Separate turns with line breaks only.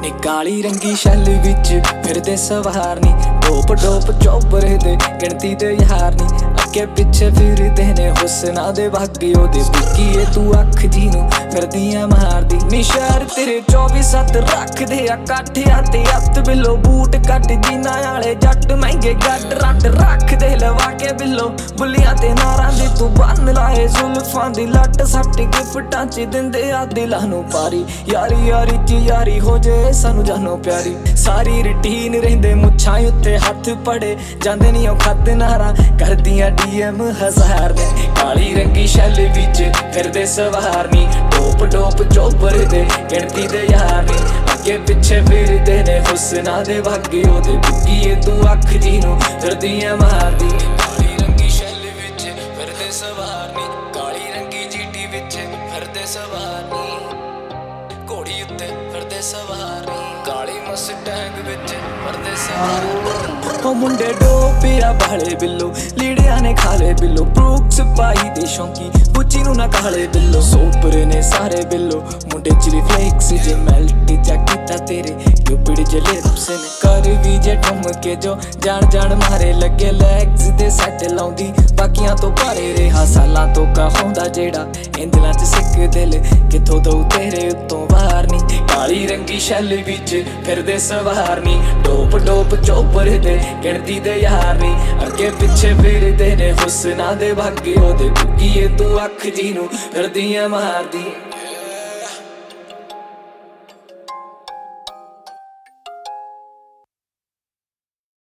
नी काली रंगी शैल विच फिरदे सवार नी डोप डोप चौपर दे गिणती दे यार नी अगे पिछे फिरदे ने हुस्ना दे बागी ओदे बुकीए तू अख जी नू फिरदियां मारदी नी शहर तेरे 24/7 रख दे आ काठिया ते हत्थ बिलो बूट कट जीना आले जट महंगे गट रट रख दे लवा के बिलो बुलियां ते नारां दे तू बन लाए जुल्फां दी लट सट गिफ्टां च दिंदे आ दिलां नू पारी यारी यारी च यारी हो जे सानू जानो प्यारी सारी रूटीन रहिंदे मुच्छां उत्ते हत्थ पड़े जांदे नी ओ खत नारा करदियां DM हजार ने काली रंगी शैल विच फिरदे सवार नी डोप डोप चौपर दे गिणती दे यार नी अगे पिछे फिरदे ने हुस्ना दे बागी ओदे बुकीए तू अख जी नू फिरदियां मारदी काली रंगी शैल विच फिरदे सवार नी काली रंगी GT विच फिरदे सवार नी घोड़ी उत्ते फिरदे सवार नी काली मस्टैंग विच फिरदे सवार ओ मुंडे डोपिया बाले बिल्लो लीड़िया ने खाले बिल्लो ब्रूक्स पाई दे शौकी बुच्ची नू ना काले बिल्लो सोपर ने सारे बिल्लो मुंडे चिली फ्लेक्स जे मेल्ट जा कीता तेरे क्यूपिड जे लिप्स ने कर भी जे ठुमके जो जान जान मारे लगे लेग्स दे सैट लाउंदी बाकियां तो भारे रहा सालां तो कहाउंदा जेड़ा इंदलां च सिक दिल किथों दऊ तेरे उत्तों वार नी काली रंगी शैल विच फिरदे सवार नी डोप डोप चौपर दे गिणती दे यार नी अगे पिछे फिरदे ने हुस्ना दे बागी ओदे बुकीए तू अख जी नू फिरदियां मारदी।